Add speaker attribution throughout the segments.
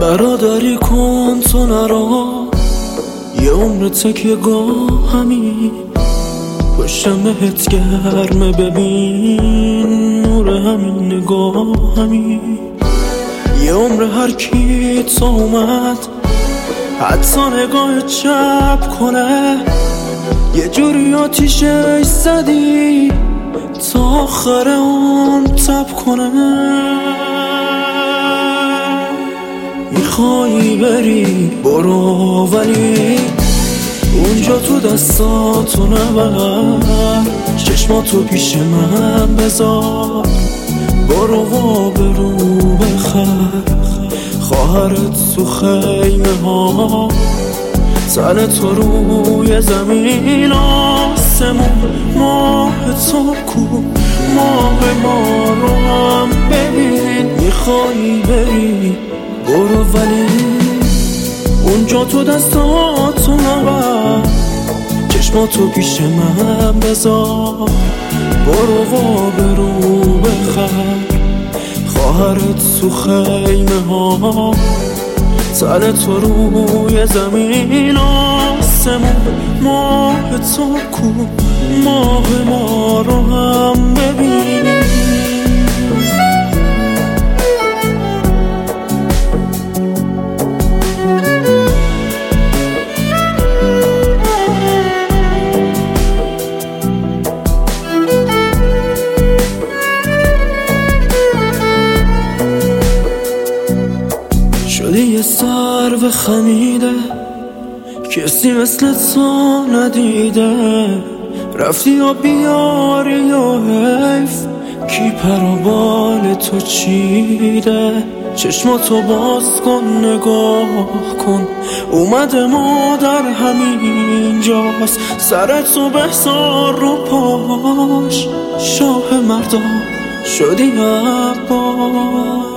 Speaker 1: برادری کن تو نرا، یه عمر تکیه گاه همین پشتم بهت گرمه، ببین نور همین نگاه همین. یه عمر هر کی تو اومد حتی نگاه چپ کنه، یه جوری آتیشش زدی تا آخر اون تب کنه. میخوایی بری برو، ولی اونجا تو دستاتو نبر، چشماتو پیش من بذار، برو و برو بخر خواهرت تو خیمه ها، تن تو روی زمین آسمون، ماه تو کو ماه ما رو هم ببین. میخوایی بری برو، ولی اونجا تو دستاتو نبر، چشماتو پیش من بذار، برو و برو بخر خواهرت تو خیمه ها، تن تو روی زمین آسمون، ماه تو کو ماه ما رو هم ببین. شدی یه سرو خمیده کسی مثل تو ندیده، رفتی و بیاری و حیف کی پر و بال تو چیده. چشماتو باز کن نگاه کن، اومده مادر همین جاست، سرتو بسار رو پاش، شاه مردان شدی عباس.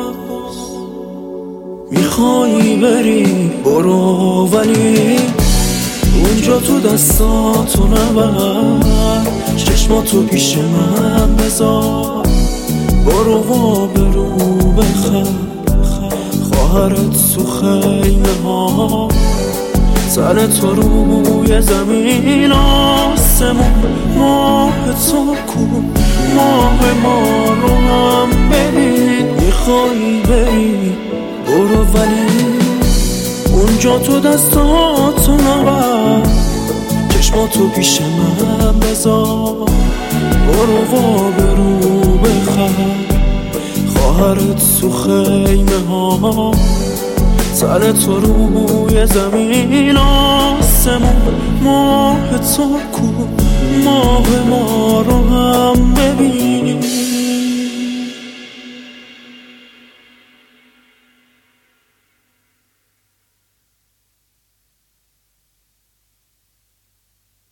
Speaker 1: میخوایی بری برو، ولی اونجا تو دستاتو نبر، چشماتو پیش من بذار، برو و برو بخر خواهرت تو خیمه ها، تن تو روی زمین آسمون، ماه تو کو ماه ما رو هم ببین. میخوایی بری برو، ولی اونجا تو دستاتو نبر، چشماتو پیش من بذار، برو و برو بخر خواهرت تو خیمه ها، تن تو روی زمین آسمون، ماه تو کو ماه ما رو هم ببین.